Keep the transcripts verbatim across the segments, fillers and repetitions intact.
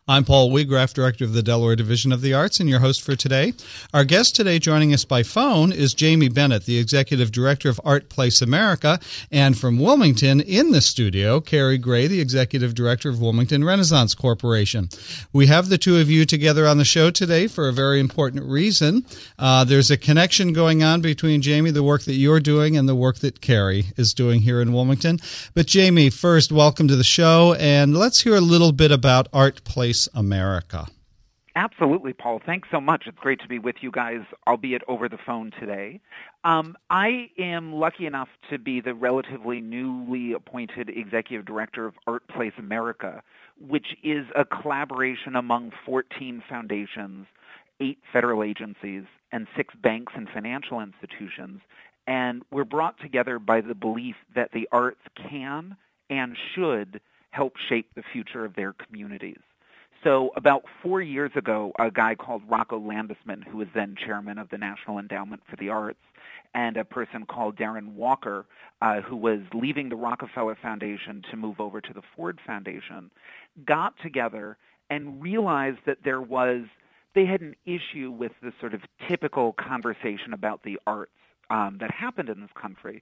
I'm Paul Wiegraff, Director of the Delaware Division of the Arts, and your host for today. Our guest today joining us by phone is Jamie Bennett, the Executive Director of Art Place America, and from Wilmington in the studio, Carrie Gray, the Executive Director of Wilmington Renaissance Corporation. We have the two of you together on the show today for a very important reason. Uh, there's a connection going on between, Jamie, the work that you're doing and the work that Carrie is doing here in Wilmington. But Jamie, first, welcome to the show, and let's hear a little bit about Art Place America. Absolutely, Paul. Thanks so much. It's great to be with you guys, albeit over the phone today. Um, I am lucky enough to be the relatively newly appointed Executive Director of Art Place America, which is a collaboration among fourteen foundations, eight federal agencies, and six banks and financial institutions. And we're brought together by the belief that the arts can and should help shape the future of their communities. So about four years ago, a guy called Rocco Landesman, who was then chairman of the National Endowment for the Arts, and a person called Darren Walker, uh, who was leaving the Rockefeller Foundation to move over to the Ford Foundation, got together and realized that there was, they had an issue with the sort of typical conversation about the arts um, that happened in this country,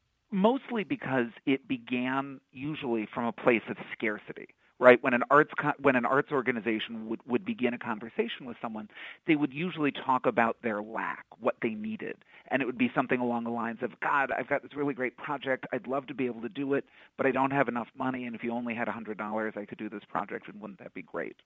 mostly because it began usually from a place of scarcity. Right, when an arts when an arts organization would, would begin a conversation with someone, they would usually talk about their lack, what they needed, and it would be something along the lines of, "God, I've got this really great project. I'd love to be able to do it, but I don't have enough money. And if you only had a hundred dollars, I could do this project, and wouldn't that be great?"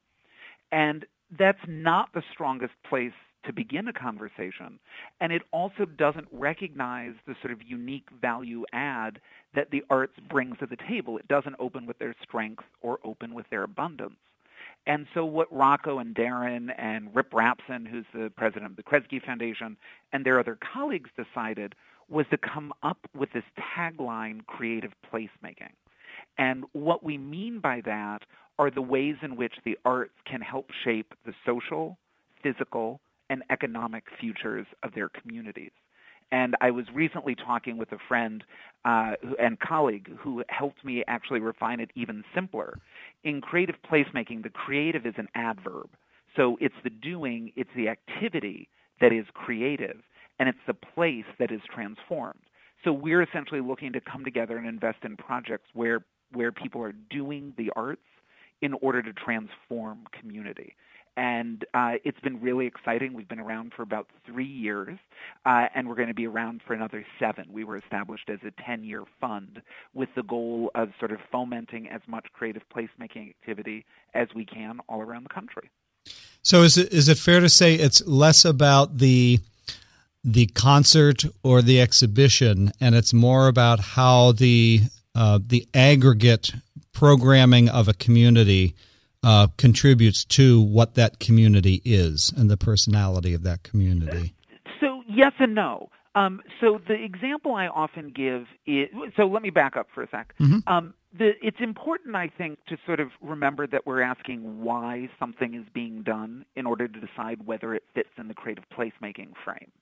And that's not the strongest place to begin a conversation, and it also doesn't recognize the sort of unique value add that the arts brings to the table. It doesn't open with their strength or open with their abundance. And so what Rocco and Darren and Rip Rapson, who's the president of the Kresge Foundation, and their other colleagues decided was to come up with this tagline, creative placemaking. And what we mean by that are the ways in which the arts can help shape the social, physical, and economic futures of their communities. And I was recently talking with a friend uh, and colleague who helped me actually refine it even simpler. In creative placemaking, the creative is an adverb. So it's the doing, it's the activity that is creative, and it's the place that is transformed. So we're essentially looking to come together and invest in projects where, where people are doing the arts in order to transform community. And uh, it's been really exciting. We've been around for about three years, uh, and we're going to be around for another seven. We were established as a ten-year fund with the goal of sort of fomenting as much creative placemaking activity as we can all around the country. So is it is it fair to say it's less about the the concert or the exhibition, and it's more about how the uh, the aggregate programming of a community Uh, contributes to what that community is and the personality of that community? So yes and no. Um, so the example I often give is, so let me back up for a sec. Mm-hmm. Um, the, it's important, I think, to sort of remember that we're asking why something is being done in order to decide whether it fits in the creative placemaking frame.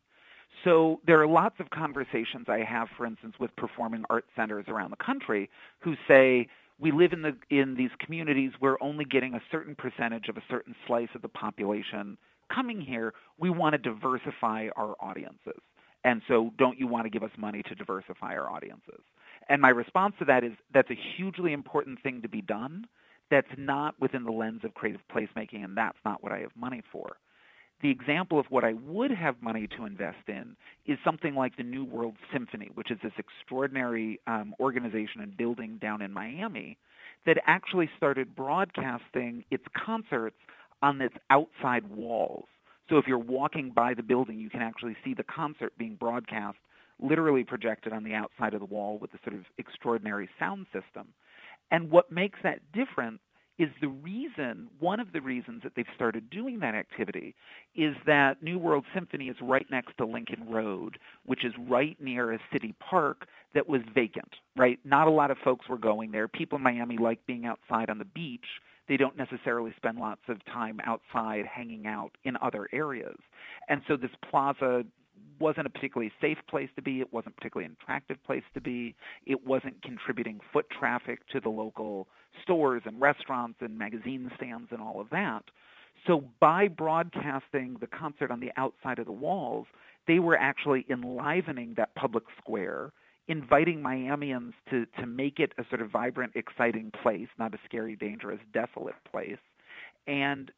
So there are lots of conversations I have, for instance, with performing arts centers around the country who say, we live in the in these communities, we're only getting a certain percentage of a certain slice of the population coming here. We want to diversify our audiences. And so don't you want to give us money to diversify our audiences? And my response to that is that's a hugely important thing to be done. That's not within the lens of creative placemaking, and that's not what I have money for. The example of what I would have money to invest in is something like the New World Symphony, which is this extraordinary um, organization and building down in Miami that actually started broadcasting its concerts on its outside walls. So if you're walking by the building, you can actually see the concert being broadcast, literally projected on the outside of the wall with a sort of extraordinary sound system. And what makes that different is the reason, one of the reasons that they've started doing that activity is that New World Symphony is right next to Lincoln Road, which is right near a city park that was vacant, right? Not a lot of folks were going there. People in Miami like being outside on the beach. They don't necessarily spend lots of time outside hanging out in other areas. And so this plaza wasn't a particularly safe place to be. It wasn't a particularly attractive place to be. It wasn't contributing foot traffic to the local stores and restaurants and magazine stands and all of that. So by broadcasting the concert on the outside of the walls, they were actually enlivening that public square, inviting Miamians to, to make it a sort of vibrant, exciting place, not a scary, dangerous, desolate place. And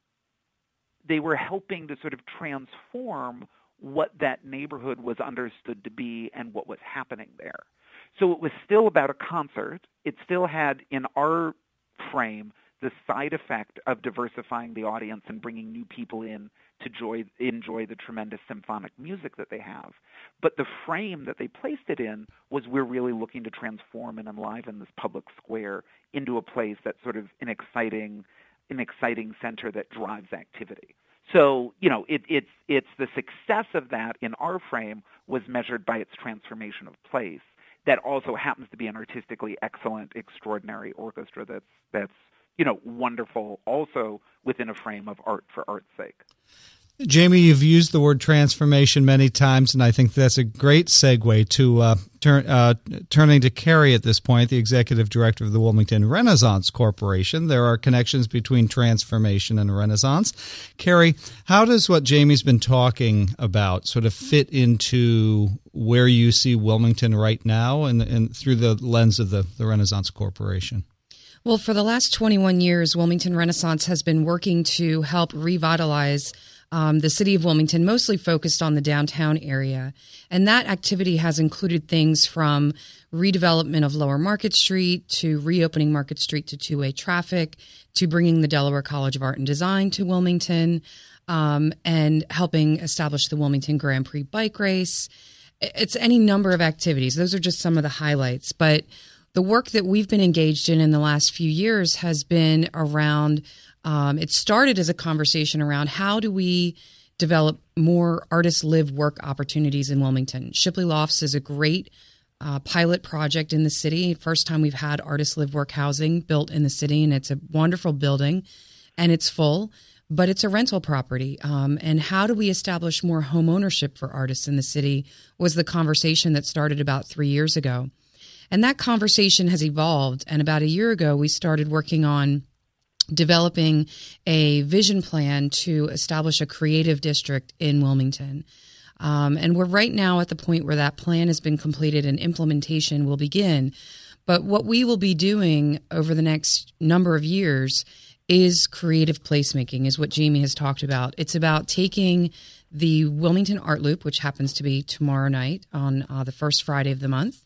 they were helping to sort of transform what that neighborhood was understood to be and what was happening there. So it was still about a concert. It still had, in our frame, the side effect of diversifying the audience and bringing new people in to joy, enjoy the tremendous symphonic music that they have. But the frame that they placed it in was we're really looking to transform and enliven this public square into a place that's sort of an exciting, an exciting center that drives activity. So, you know, it, it's it's the success of that in our frame was measured by its transformation of place. That also happens to be an artistically excellent, extraordinary orchestra that's that's you know, wonderful also within a frame of art for art's sake. Jamie, you've used the word transformation many times, and I think that's a great segue to uh, turn, uh, turning to Carrie at this point, the executive director of the Wilmington Renaissance Corporation. There are connections between transformation and Renaissance. Carrie, how does what Jamie's been talking about sort of fit into where you see Wilmington right now and, and through the lens of the, the Renaissance Corporation? Well, for the last twenty-one years, Wilmington Renaissance has been working to help revitalize um, the city of Wilmington, mostly focused on the downtown area. And that activity has included things from redevelopment of Lower Market Street to reopening Market Street to two-way traffic, to bringing the Delaware College of Art and Design to Wilmington, um, and helping establish the Wilmington Grand Prix bike race. It's any number of activities. Those are just some of the highlights. But the work that we've been engaged in in the last few years has been around, um, it started as a conversation around how do we develop more artist live work opportunities in Wilmington. Shipley Lofts is a great uh, pilot project in the city. First time we've had artist live work housing built in the city, and it's a wonderful building, and it's full, but it's a rental property. Um, and how do we establish more home ownership for artists in the city was the conversation that started about three years ago. And that conversation has evolved. And about a year ago, we started working on developing a vision plan to establish a creative district in Wilmington. Um, and we're right now at the point where that plan has been completed and implementation will begin. But what we will be doing over the next number of years is creative placemaking, is what Jamie has talked about. It's about taking the Wilmington Art Loop, which happens to be tomorrow night on uh, the first Friday of the month,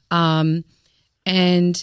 Um, and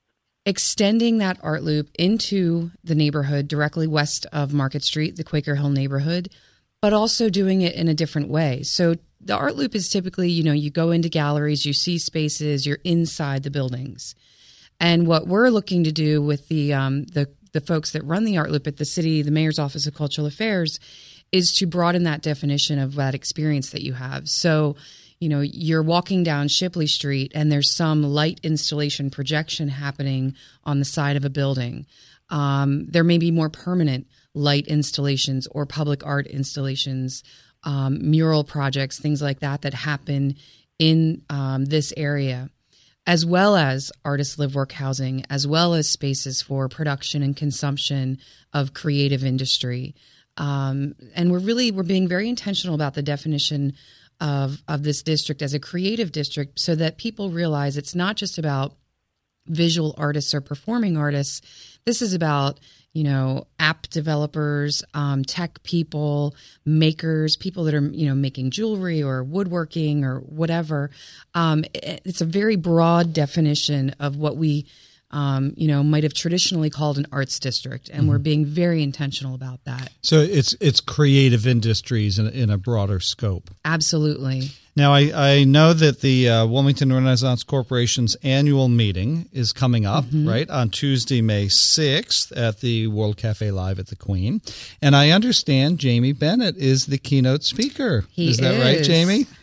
extending that art loop into the neighborhood directly west of Market Street, the Quaker Hill neighborhood, but also doing it in a different way. So the art loop is typically, you know, you go into galleries, you see spaces, you're inside the buildings. And what we're looking to do with the, um, the, the folks that run the art loop at the city, the Mayor's Office of Cultural Affairs, is to broaden that definition of that experience that you have. So, you know, you're walking down Shipley Street and there's some light installation projection happening on the side of a building. Um, there may be more permanent light installations or public art installations, um, mural projects, things like that that happen in um, this area, as well as artist live work housing, as well as spaces for production and consumption of creative industry. Um, and we're really, we're being very intentional about the definition of of this district as a creative district so that people realize it's not just about visual artists or performing artists. This is about, you know, app developers, um, tech people, makers, people that are, you know, making jewelry or woodworking or whatever. Um, it's a very broad definition of what we Um, you know, might have traditionally called an arts district, and mm-hmm. we're being very intentional about that. So it's it's creative industries in, in a broader scope. Absolutely. Now, I, I know that the uh, Wilmington Renaissance Corporation's annual meeting is coming up, mm-hmm. right, on Tuesday, May sixth at the World Cafe Live at the Queen. And I understand Jamie Bennett is the keynote speaker. He is that is. right, Jamie?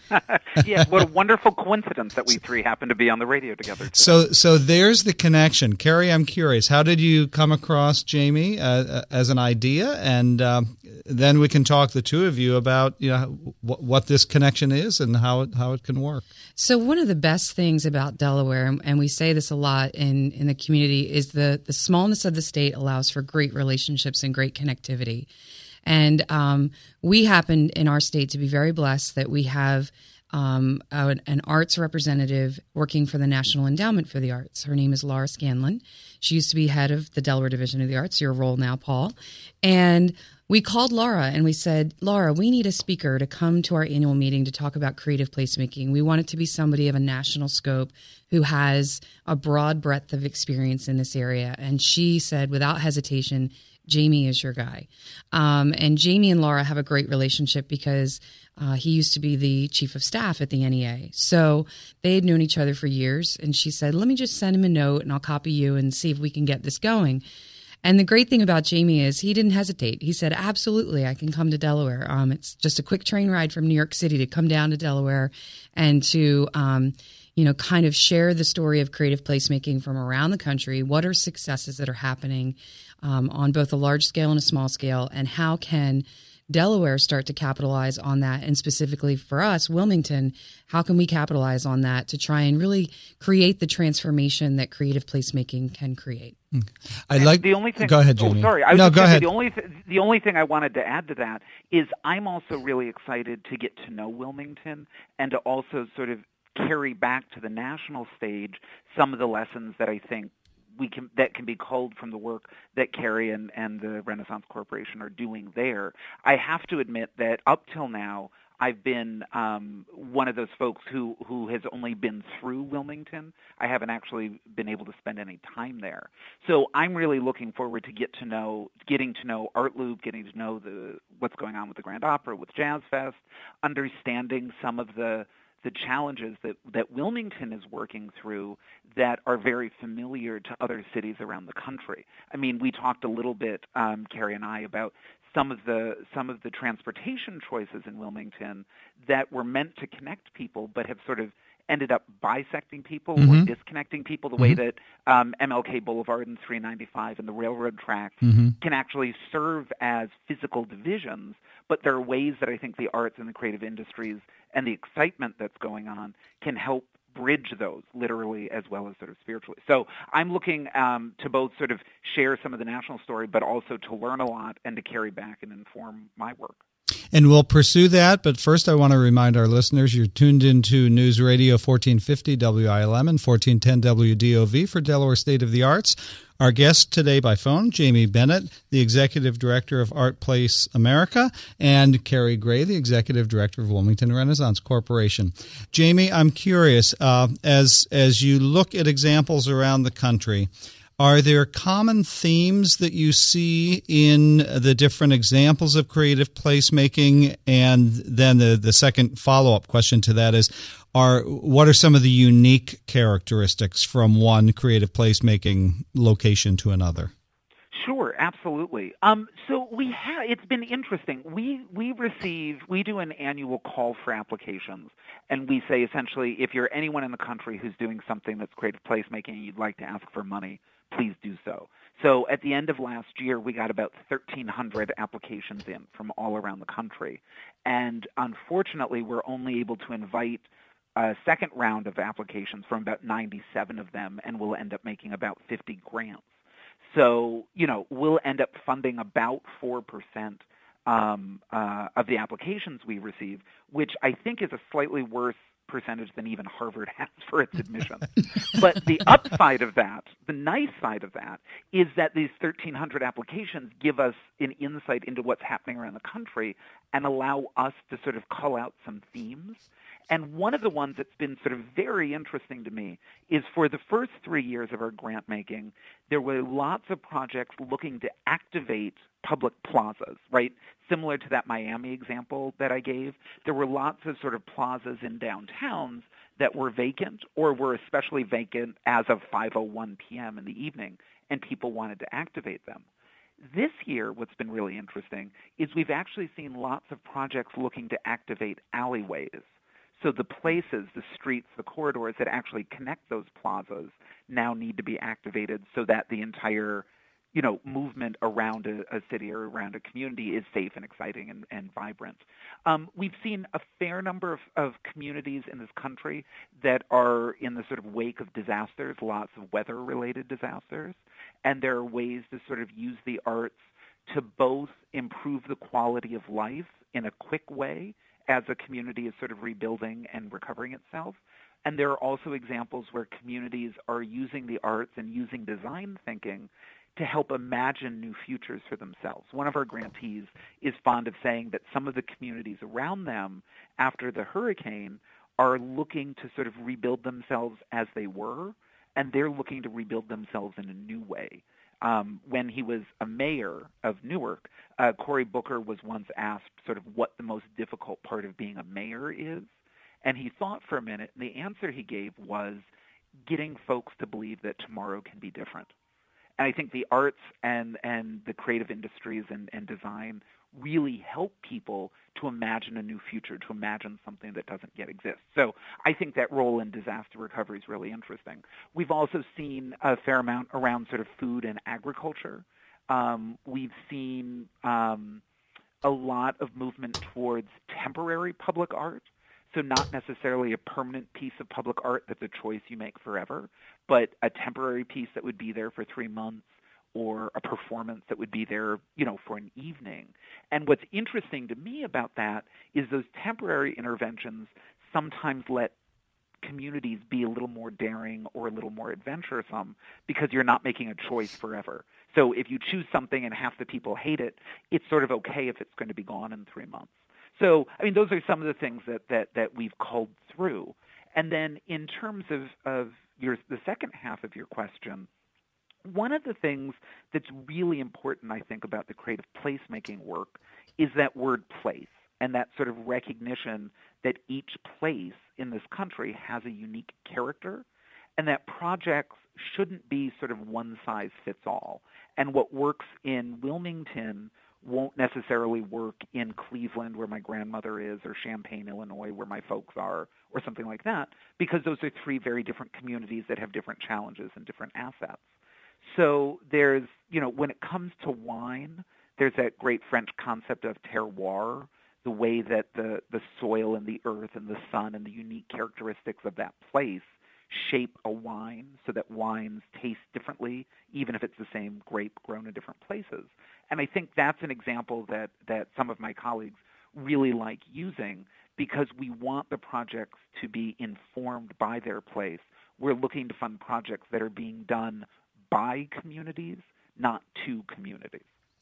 Yeah, what a wonderful coincidence that we three happen to be on the radio together today. So, so there's the connection. Carrie, I'm curious, how did you come across Jamie uh, as an idea? And um, then we can talk, the two of you, about you know what, what this connection is and how it, how it can work. So one of the best things about Delaware, and we say this a lot in, in the community, is the, the smallness of the state allows for great relationships and great connectivity. And um, we happen in our state to be very blessed that we have um, a, an arts representative working for the National Endowment for the Arts. Her name is Laura Scanlon. She used to be head of the Delaware Division of the Arts, your role now, Paul. And we called Laura and we said, Laura, we need a speaker to come to our annual meeting to talk about creative placemaking. We want it to be somebody of a national scope who has a broad breadth of experience in this area. And she said, without hesitation, Jamie is your guy. Um, and Jamie and Laura have a great relationship because uh, he used to be the chief of staff at the N E A. So they had known each other for years. And she said, let me just send him a note and I'll copy you and see if we can get this going. And the great thing about Jamie is he didn't hesitate. He said, absolutely, I can come to Delaware. Um, it's just a quick train ride from New York City to come down to Delaware and to, um, you know, kind of share the story of creative placemaking from around the country. What are successes that are happening um, on both a large scale and a small scale, and how can Delaware start to capitalize on that? And specifically for us, Wilmington, how can we capitalize on that to try and really create the transformation that creative placemaking can create? I like the only thing. Go ahead, Jamie. Oh, sorry. I was no, just go say ahead. The only th- the only thing I wanted to add to that is I'm also really excited to get to know Wilmington and to also sort of carry back to the national stage some of the lessons that I think we can that can be culled from the work that Carrie and, and the Renaissance Corporation are doing there. I have to admit that up till now, I've been um, one of those folks who, who has only been through Wilmington. I haven't actually been able to spend any time there. So I'm really looking forward to get to know, getting to know Art Loop, getting to know the what's going on with the Grand Opera, with Jazz Fest, understanding some of the the challenges that, that Wilmington is working through that are very familiar to other cities around the country. I mean, we talked a little bit, um, Carrie and I, about some of the some of the transportation choices in Wilmington that were meant to connect people but have sort of ended up bisecting people mm-hmm. or disconnecting people, the mm-hmm. way that um, M L K Boulevard and three ninety-five and the railroad tracks mm-hmm. can actually serve as physical divisions, but there are ways that I think the arts and the creative industries and the excitement that's going on can help bridge those literally as well as sort of spiritually. So I'm looking um, to both sort of share some of the national story, but also to learn a lot and to carry back and inform my work. And we'll pursue that, but first I want to remind our listeners you're tuned into News Radio fourteen fifty W I L M and fourteen ten W D O V for Delaware State of the Arts. Our guest today by phone, Jamie Bennett, the Executive Director of Art Place America, and Carrie Gray, the Executive Director of Wilmington Renaissance Corporation. Jamie, I'm curious, uh, as as you look at examples around the country, are there common themes that you see in the different examples of creative placemaking? And then the, the second follow-up question to that is, are what are some of the unique characteristics from one creative placemaking location to another? Sure, absolutely. Um, so we have. It's been interesting. We we receive. We do an annual call for applications, and we say essentially, if you're anyone in the country who's doing something that's creative placemaking and you'd like to ask for money, please do so. So at the end of last year, we got about thirteen hundred applications in from all around the country, and unfortunately, we're only able to invite a second round of applications from about ninety-seven of them, and we'll end up making about fifty grants. So, you know, we'll end up funding about four percent um, uh, of the applications we receive, which I think is a slightly worse percentage than even Harvard has for its admissions. But the upside of that, the nice side of that, is that these thirteen hundred applications give us an insight into what's happening around the country and allow us to sort of call out some themes. And one of the ones that's been sort of very interesting to me is for the first three years of our grant making, there were lots of projects looking to activate public plazas, right? Similar to that Miami example that I gave, there were lots of sort of plazas in downtowns that were vacant or were especially vacant as of five oh one p.m. in the evening, and people wanted to activate them. This year, what's been really interesting is we've actually seen lots of projects looking to activate alleyways. So the places, the streets, the corridors that actually connect those plazas now need to be activated so that the entire, you know, movement around a, a city or around a community is safe and exciting and, and vibrant. Um, we've seen a fair number of, of communities in this country that are in the sort of wake of disasters, lots of weather-related disasters, and there are ways to sort of use the arts to both improve the quality of life in a quick way as a community is sort of rebuilding and recovering itself. And there are also examples where communities are using the arts and using design thinking to help imagine new futures for themselves. One of our grantees is fond of saying that some of the communities around them after the hurricane are looking to sort of rebuild themselves as they were, and they're looking to rebuild themselves in a new way. Um, when he was a mayor of Newark, uh, Cory Booker was once asked sort of what the most difficult part of being a mayor is, and he thought for a minute, and the answer he gave was getting folks to believe that tomorrow can be different. And I think the arts and, and the creative industries and, and design really help people to imagine a new future, to imagine something that doesn't yet exist. So I think that role in disaster recovery is really interesting. We've also seen a fair amount around sort of food and agriculture. Um, we've seen um, a lot of movement towards temporary public art. So not necessarily a permanent piece of public art that's a choice you make forever, but a temporary piece that would be there for three months or a performance that would be there, you know, for an evening. And what's interesting to me about that is those temporary interventions sometimes let communities be a little more daring or a little more adventuresome because you're not making a choice forever. So if you choose something and half the people hate it, it's sort of okay if it's going to be gone in three months. So, I mean, those are some of the things that, that, that we've culled through. And then in terms of, of your the second half of your question, one of the things that's really important, I think, about the creative placemaking work is that word place and that sort of recognition that each place in this country has a unique character and that projects shouldn't be sort of one size fits all. And what works in Wilmington won't necessarily work in Cleveland, where my grandmother is, or Champaign, Illinois, where my folks are, or something like that, because those are three very different communities that have different challenges and different assets. So there's, you know, when it comes to wine, there's that great French concept of terroir, the way that the, the soil and the earth and the sun and the unique characteristics of that place shape a wine so that wines taste differently, even if it's the same grape grown in different places. And I think that's an example that, that some of my colleagues really like using because we want the projects to be informed by their place. We're looking to fund projects that are being done by communities, not to communities.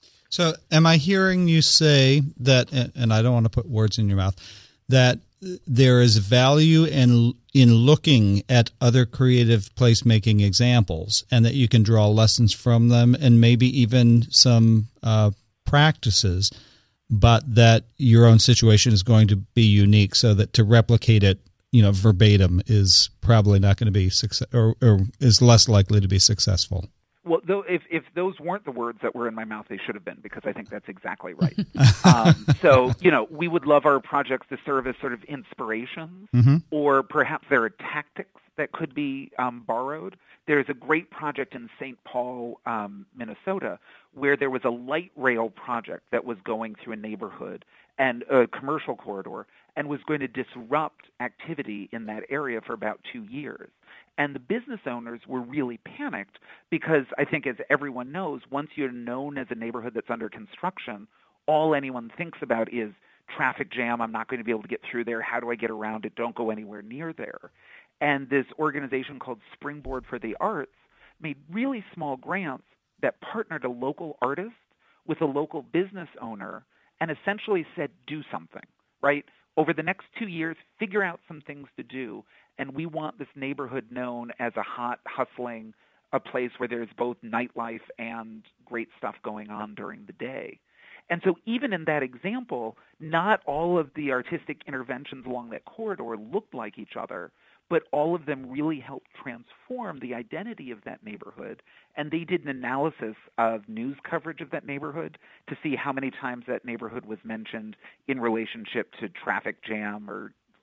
So am I hearing you say that, and I don't want to put words in your mouth, that there is value in in looking at other creative placemaking examples and that you can draw lessons from them and maybe even some uh, practices, but that your own situation is going to be unique so that to replicate it, you know, verbatim is probably not going to be success or, or is less likely to be successful. Well, though, if, if those weren't the words that were in my mouth, they should have been, because I think that's exactly right. um, so, you know, we would love our projects to serve as sort of inspirations, mm-hmm. or perhaps there are tactics that could be um, borrowed. There's a great project in Saint Paul, um, Minnesota, where there was a light rail project that was going through a neighborhood and a commercial corridor and was going to disrupt activity in that area for about two years. And the business owners were really panicked because I think, as everyone knows, once you're known as a neighborhood that's under construction, all anyone thinks about is traffic jam, I'm not going to be able to get through there, how do I get around it, don't go anywhere near there. And this organization called Springboard for the Arts made really small grants that partnered a local artist with a local business owner and essentially said, do something, right? Over the next two years, figure out some things to do. And we want this neighborhood known as a hot, hustling, a place where there's both nightlife and great stuff going on during the day. And so even in that example, not all of the artistic interventions along that corridor looked like each other, but all of them really helped transform the identity of that neighborhood. And they did an analysis of news coverage of that neighborhood to see how many times that neighborhood was mentioned in relationship to traffic jam or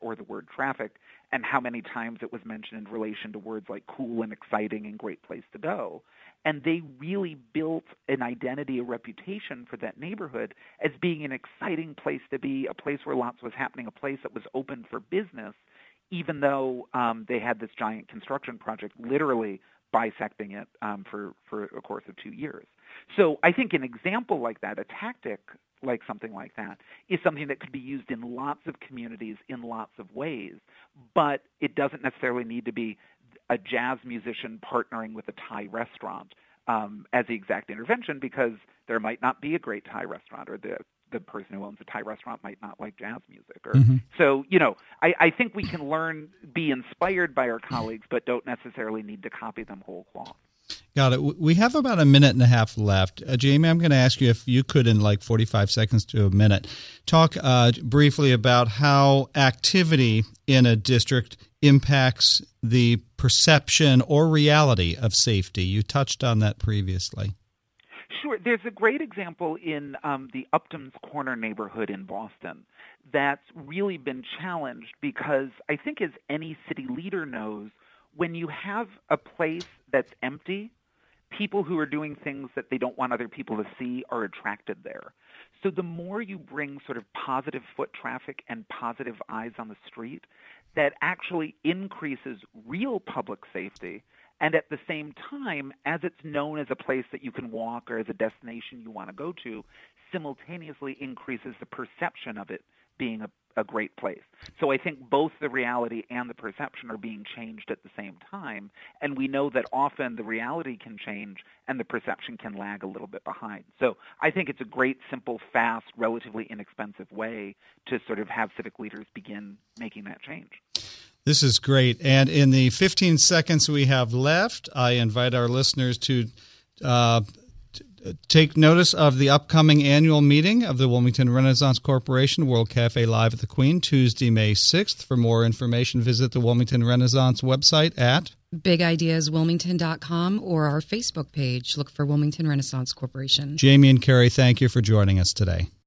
or the word traffic, and how many times it was mentioned in relation to words like cool and exciting and great place to go. And they really built an identity, a reputation for that neighborhood as being an exciting place to be, a place where lots was happening, a place that was open for business, even though um, they had this giant construction project literally bisecting it um, for, for a course of two years. So I think an example like that, a tactic like something like that, is something that could be used in lots of communities in lots of ways, but it doesn't necessarily need to be a jazz musician partnering with a Thai restaurant um, as the exact intervention, because there might not be a great Thai restaurant, or the the person who owns a Thai restaurant might not like jazz music. Or, mm-hmm. So, you know, I, I think we can learn, be inspired by our colleagues, but don't necessarily need to copy them whole cloth. Got it. We have about a minute and a half left. Uh, Jamie, I'm going to ask you if you could, in like forty-five seconds to a minute, talk uh, briefly about how activity in a district impacts the perception or reality of safety. You touched on that previously. Sure. There's a great example in um, the Upton's Corner neighborhood in Boston that's really been challenged because I think, as any city leader knows, when you have a place that's empty, people who are doing things that they don't want other people to see are attracted there. So the more you bring sort of positive foot traffic and positive eyes on the street, that actually increases real public safety. And at the same time, as it's known as a place that you can walk or as a destination you want to go to, simultaneously increases the perception of it being a, a great place. So I think both the reality and the perception are being changed at the same time. And we know that often the reality can change and the perception can lag a little bit behind. So I think it's a great, simple, fast, relatively inexpensive way to sort of have civic leaders begin making that change. This is great. And in the fifteen seconds we have left, I invite our listeners to uh, t- take notice of the upcoming annual meeting of the Wilmington Renaissance Corporation, World Cafe Live at the Queen, Tuesday, May sixth. For more information, visit the Wilmington Renaissance website at big ideas wilmington dot com or our Facebook page. Look for Wilmington Renaissance Corporation. Jamie and Carrie, thank you for joining us today.